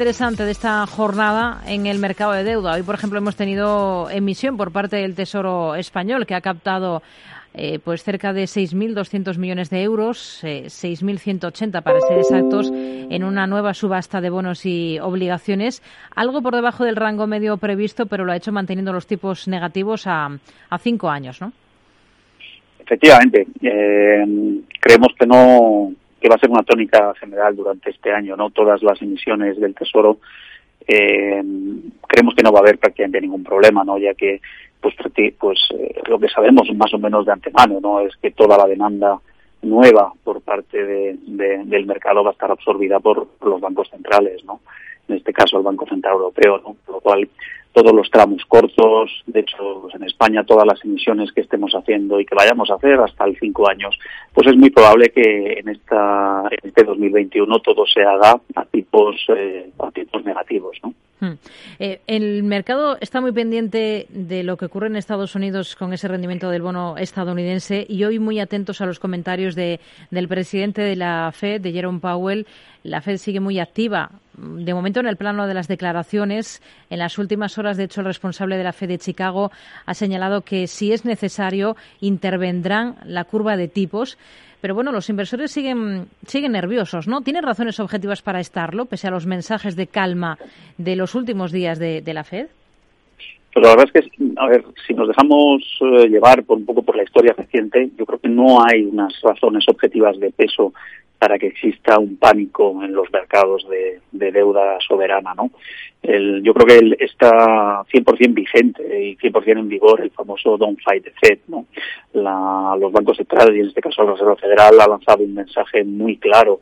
interesante de esta jornada en el mercado de deuda. Hoy, por ejemplo, hemos tenido emisión por parte del Tesoro español, que ha captado pues cerca de 6.200 millones de euros, 6.180 para ser exactos, en una nueva subasta de bonos y obligaciones, algo por debajo del rango medio previsto, pero lo ha hecho manteniendo los tipos negativos a 5 años, ¿no? Efectivamente, creemos que va a ser una tónica general durante este año, ¿no? Todas las emisiones del Tesoro, creemos que no va a haber prácticamente ningún problema, ¿no? Ya que lo que sabemos más o menos de antemano, ¿no? Es que toda la demanda nueva por parte del mercado va a estar absorbida por los bancos centrales, ¿no? En este caso el Banco Central Europeo, ¿no? Por lo cual todos los tramos cortos, de hecho pues en España todas las emisiones que estemos haciendo y que vayamos a hacer hasta el 5 años, pues es muy probable que en este 2021 todo se haga a tipos negativos, ¿no? El mercado está muy pendiente de lo que ocurre en Estados Unidos con ese rendimiento del bono estadounidense y hoy muy atentos a los comentarios del presidente de la FED, de Jerome Powell. La FED sigue muy activa, de momento en el plano de las declaraciones. En las últimas horas, de hecho, el responsable de la FED de Chicago ha señalado que si es necesario intervendrán la curva de tipos. Pero bueno, los inversores siguen nerviosos, ¿no? ¿Tienen razones objetivas para estarlo, pese a los mensajes de calma de los últimos días de la FED? Pues la verdad es que, a ver, si nos dejamos llevar un poco por la historia reciente, yo creo que no hay unas razones objetivas de peso para que exista un pánico en los mercados de deuda soberana, ¿no? Yo creo que está 100% vigente y 100% en vigor el famoso Don't Fight the Fed, ¿no? Los bancos centrales, y en este caso la Reserva Federal, ha lanzado un mensaje muy claro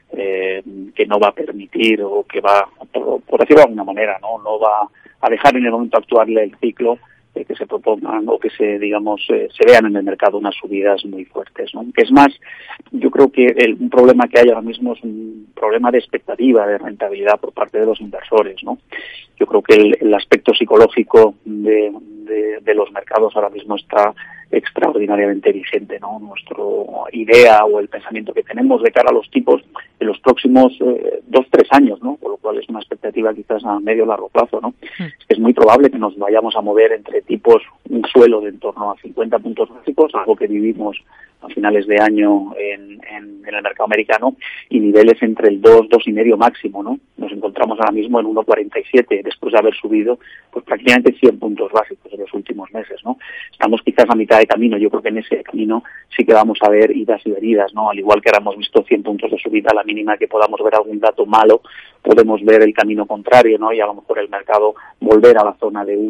que no va a permitir, o que va, por decirlo de alguna manera, no va a dejar en el momento actual el ciclo que se propongan o que se vean en el mercado unas subidas muy fuertes, ¿no? Que es más, yo creo que un problema que hay ahora mismo es un problema de expectativa de rentabilidad por parte de los inversores, ¿no? Yo creo que el aspecto psicológico de los mercados ahora mismo está extraordinariamente vigente, ¿no? Nuestra idea o el pensamiento que tenemos de cara a los tipos en los próximos 2-3 años, ¿no? Por lo cual es una expectativa quizás a medio o largo plazo, ¿no? Es muy probable que nos vayamos a mover entre tipos, un suelo de en torno a 50 puntos básicos, algo que vivimos a finales de año en el mercado americano, y niveles entre el 2-2,5 máximo, ¿no? Nos encontramos ahora mismo en 1,47 después de haber subido pues prácticamente 100 puntos básicos en los últimos meses, ¿no? Estamos quizás a mitad de camino. Yo creo que en ese camino sí que vamos a ver idas y venidas, ¿no? Al igual que ahora hemos visto 100 puntos de subida, a la mínima que podamos ver algún dato malo, podemos ver el camino contrario, ¿no? Y a lo mejor el mercado volver a la zona de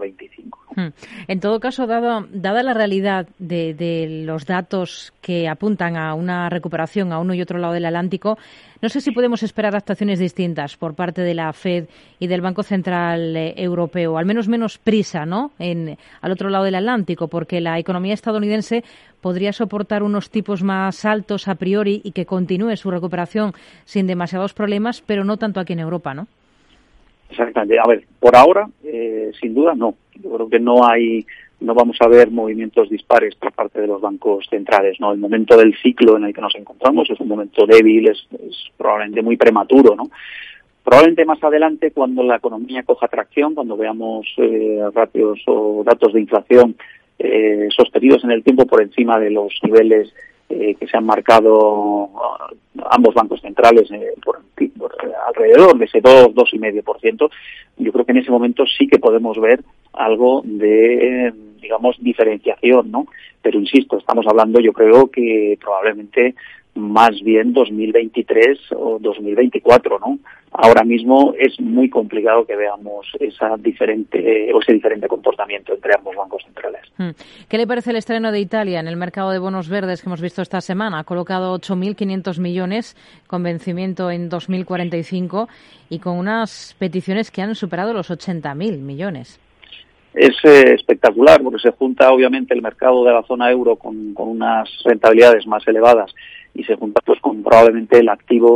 1,25. En todo caso, dada la realidad de los datos que apuntan a una recuperación a uno y otro lado del Atlántico, no sé si podemos esperar actuaciones distintas por parte de la FED y del Banco Central Europeo, al menos menos prisa, ¿no? Al otro lado del Atlántico, porque la economía estadounidense podría soportar unos tipos más altos a priori y que continúe su recuperación sin demasiados problemas, pero no tanto aquí en Europa, ¿no? Exactamente. A ver, por ahora, sin duda, no. Yo creo que no vamos a ver movimientos dispares por parte de los bancos centrales, ¿no? El momento del ciclo en el que nos encontramos es un momento débil, es probablemente muy prematuro, ¿no? Probablemente más adelante, cuando la economía coja tracción, cuando veamos ratios o datos de inflación sostenidos en el tiempo por encima de los niveles que se han marcado ambos bancos centrales por alrededor de ese 2,5%, yo creo que en ese momento sí que podemos ver algo de, diferenciación, ¿no? Pero insisto, estamos hablando, yo creo que probablemente más bien 2023 o 2024, ¿no? Ahora mismo es muy complicado que veamos ese diferente comportamiento entre ambos bancos centrales. ¿Qué le parece el estreno de Italia en el mercado de bonos verdes que hemos visto esta semana? Ha colocado 8.500 millones con vencimiento en 2045 y con unas peticiones que han superado los 80.000 millones. Es espectacular porque se junta obviamente el mercado de la zona euro con unas rentabilidades más elevadas y se junta pues con probablemente el activo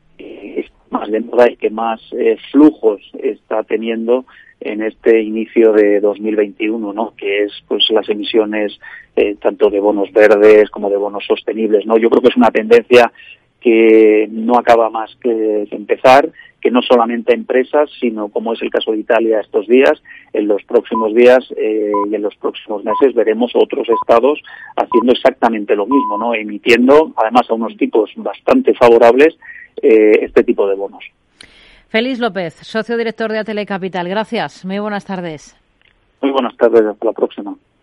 más de moda y que más flujos está teniendo en este inicio de 2021, ¿no? Que es pues las emisiones tanto de bonos verdes como de bonos sostenibles, ¿no? Yo creo que es una tendencia que no acaba más que empezar, que no solamente empresas, sino, como es el caso de Italia estos días, en los próximos días y en los próximos meses veremos otros estados haciendo exactamente lo mismo, ¿no? Emitiendo, además a unos tipos bastante favorables, este tipo de bonos. Félix López, socio director de Atele Capital. Gracias. Muy buenas tardes. Muy buenas tardes. Hasta la próxima.